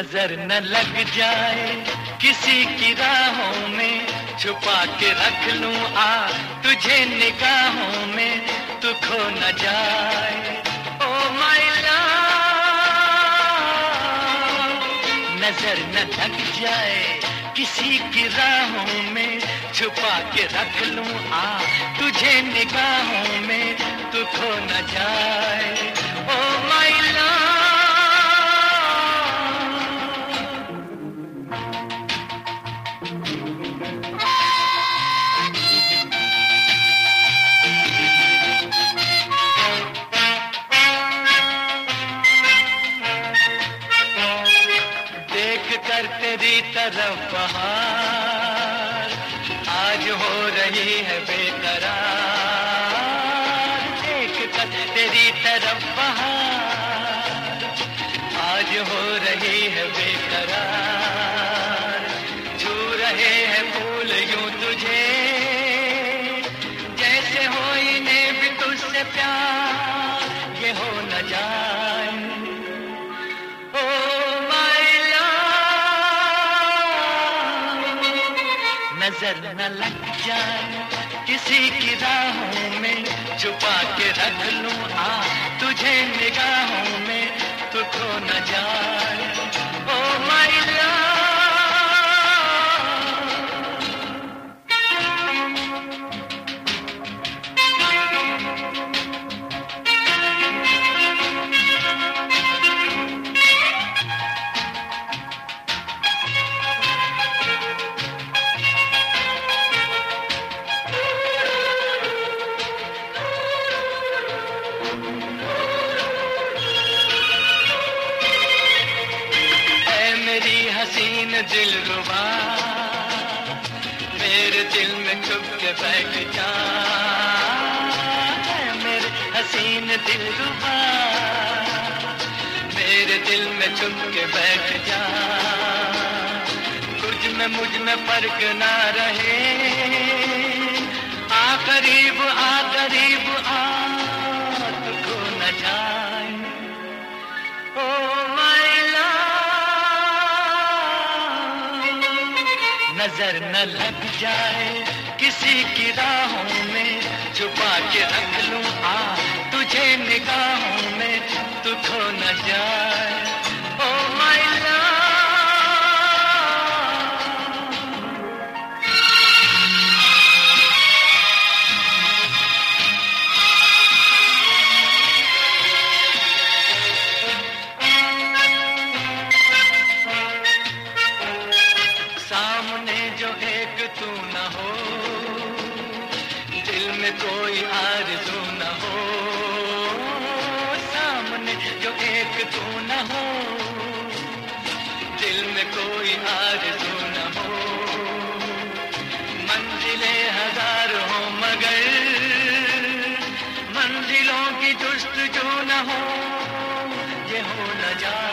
नजर न लग जाए किसी की राहों में, छुपा के रख लूं तुझे निगाहों में, तू खो न जाए ओ माय लव। नजर न लग जाए किसी की राहों में, छुपा के रख लूं तुझे निगाहों में, तू खो न जाए ओ माय लव। कर तेरी तरफ बहार आज हो रही है बेकरार, देख कर तेरी तरफ बहार आज हो रही है बेकरार। छू रहे हैं फूल यूं तुझे जैसे हो इन्हें भी तुझसे प्यार, ये हो न जाए नजर न लग जाए किसी की राहों में, छुपा के रख लूं तुझे निगाहों में, तू खो न जाए ओ माय लव। हसीन दिलरुबा मेरे दिल में छुप के बैठ जा, मेरे हसीन दिलरुबा मेरे दिल में छुप के बैठ जा। तुझ में मुझ में फर्क ना रहे, आ करीब तू खो न जाए ओ नजर न लग जाए किसी की राहों में, छुपा के रख लूं तुझे निगाहों में, तू खो न जाए ओ माय लव। सामने जो एक तू न हो, दिल में कोई आरज़ू न हो, सामने जो एक तू न हो, दिल में कोई आरज़ू न हो। मंजिलें हजार हो मगर मंजिलों की जुस्तजू न हो, ये हो न जाए